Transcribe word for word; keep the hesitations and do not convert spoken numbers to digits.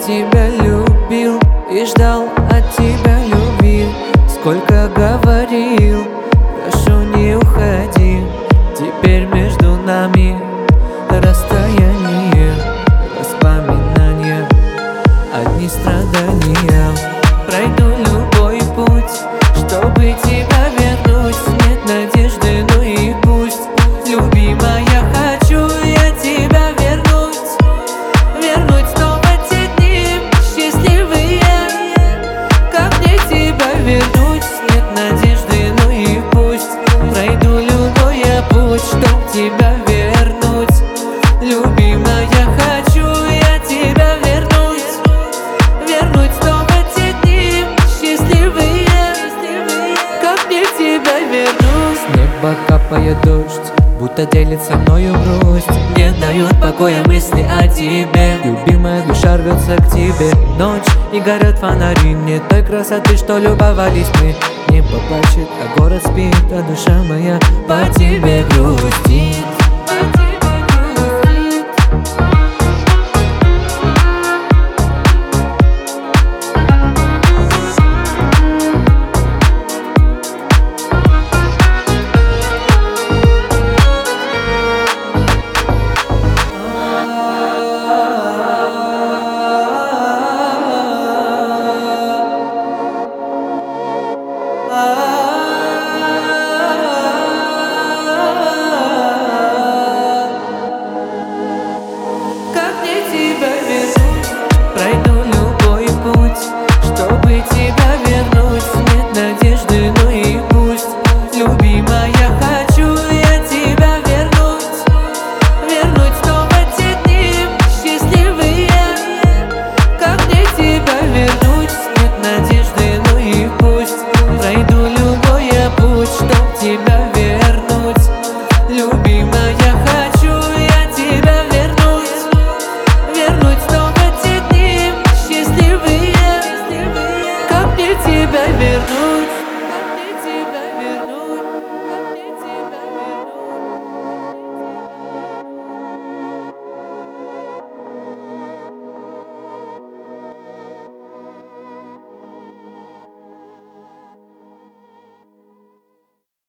тебя любил и ждал от тебя любви. Сколько говорил, прошу, не уходи. Теперь между нами расстояние, воспоминания, одни страдания. Пройду любой путь, чтобы тебя вернуть. Нет надежды, ну и пусть. Любимая, хочу я тебя вернуть. Вернуть снова те дни счастливые. Как мне тебя вернуть? Нет надежды, ну и пусть. Пройду любой я путь, чтоб тебя вернуть. Любимая, хочу я тебя вернуть. Вернуть снова те дни счастливые. Как мне тебя вернуть? С неба капает дождь, будто делит со мною грусть. Не дает покоя мысли о тебе. Любимая, душа рвется к тебе. Ночь и горят фонари, нет той красоты, что любовались мы. Небо плачет, а город спит, а душа моя по тебе грустит.